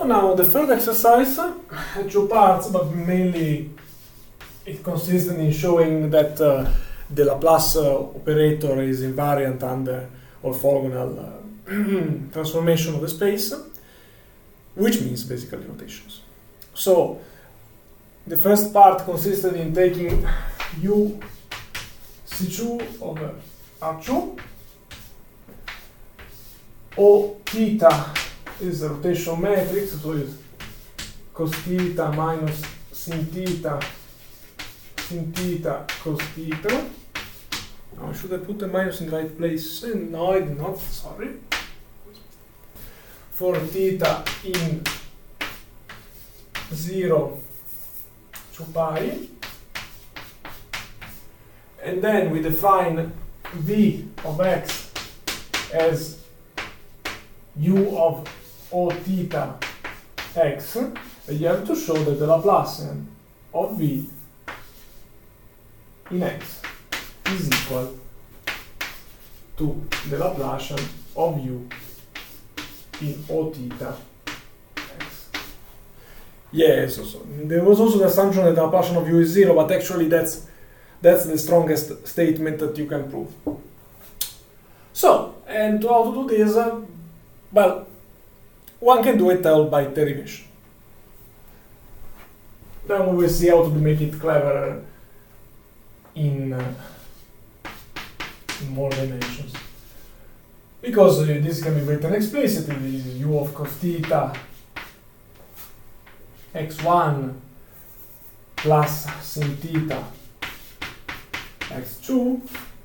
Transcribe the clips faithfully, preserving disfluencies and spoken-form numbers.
now the third exercise, uh, two parts, but mainly it consists in showing that uh, the Laplace uh, operator is invariant under orthogonal uh, transformation of the space, which means basically rotations. So the first part consisted in taking u C two over R two. O theta is a rotation matrix, so it's cos theta minus sin theta, sin theta cos theta. Now, should I put the minus in the right place? No, I did not, sorry. For theta in zero to pi. And then we define v of x as u of O theta x, and you have to show that the Laplacian of v in x is equal to the Laplacian of u in O theta x. Yes, also. There was also the assumption that the Laplacian of u is zero, but actually that's that's the strongest statement that you can prove. So, and to how to do this, uh, well, one can do it all by derivation. Then we will see how to make it clever in, uh, in more dimensions. Because uh, this can be written explicitly, this is u of cos theta x one plus sin theta x two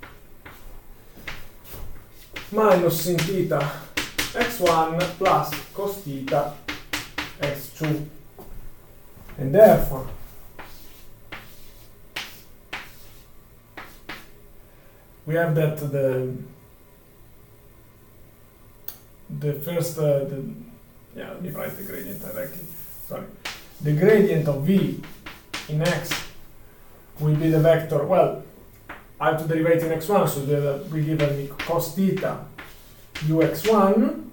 minus sin theta x one plus cos theta x two, and therefore we have that the the first uh, the, yeah let me write the gradient directly, sorry, the gradient of v in x will be the vector, well, I have to derivate in x one, so that will give me cos theta u x one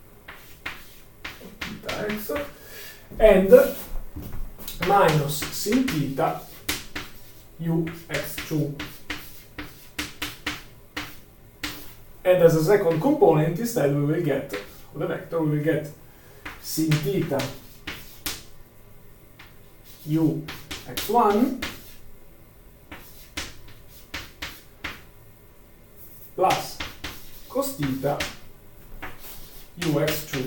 theta x and minus sin theta u x two, and as a second component instead we will get the vector, we will get sin theta u x one plus cos theta u x two.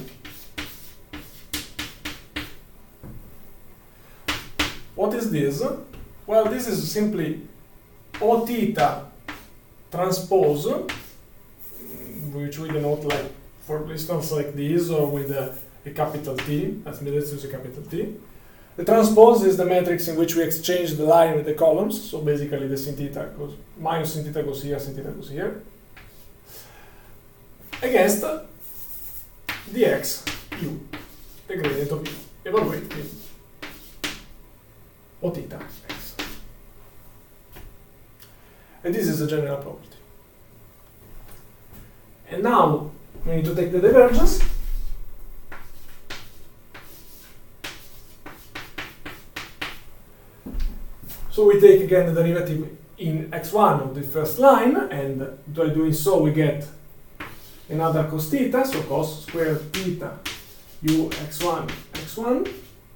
What is this? Well, this is simply O theta transpose, which we denote like, for instance, like this, or with a, a capital T. Let's use a capital T. The transpose is the matrix in which we exchange the line with the columns. So basically, the sin theta goes minus sin theta goes here, sin theta goes here, against dx u, the gradient of u, evaluating O theta x. And this is a general property. And now we need to take the divergence. So we take again the derivative in x one of the first line, and by doing so we get another cos theta, so cos squared theta u x one x one,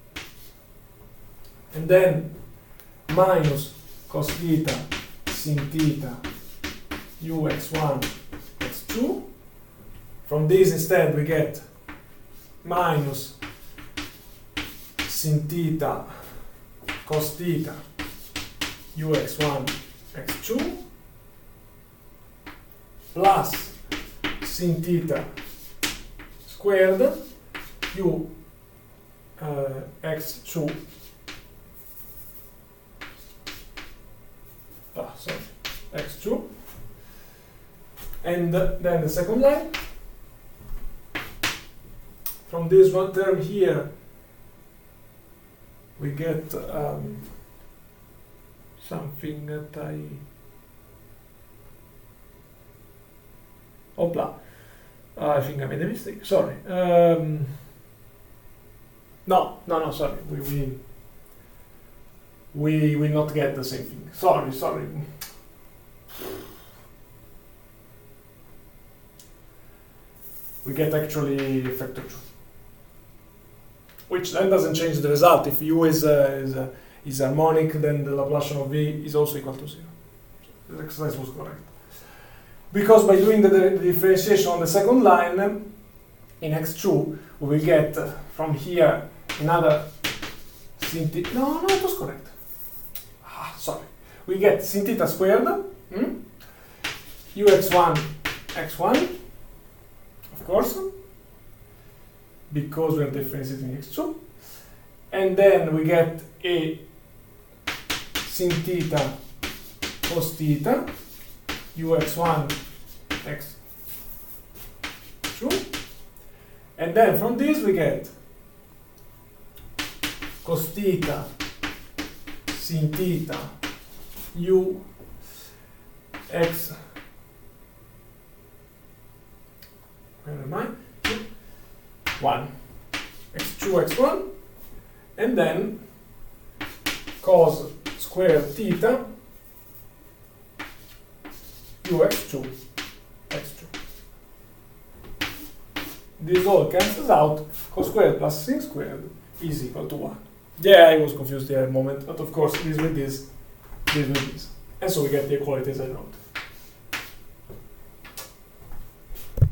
and then minus cos theta sin theta u x one x two. From this instead we get minus sin theta cos theta u x one x two plus sin theta squared u uh, x two ah, sorry, x two, and uh, then the second line. From this one term here we get um, something that I Opla. I think I made a mistake. Sorry. Um, No, no, no, sorry. We, we, we will not get the same thing. Sorry, sorry. We get actually factor two. Which then doesn't change the result. If u is, uh, is, uh, is harmonic, then the Laplacian of v is also equal to zero. So the exercise was correct. Because by doing the, the differentiation on the second line, in x two, we will get uh, from here another sin theta. No, no, it was correct. Ah, sorry. We get sin theta squared, hmm? ux one, x one, of course, because we are differentiating x two. And then we get a sin theta cos theta, ux one, x two. And then from this we get cos theta sin theta u x, where am I? one, x two, x one, and then cos squared theta u x two, x two. This all cancels out. Cos squared plus sin squared is equal to one. Yeah, I was confused there a moment, but of course this with this, this with this. And so we get the equality as I wrote.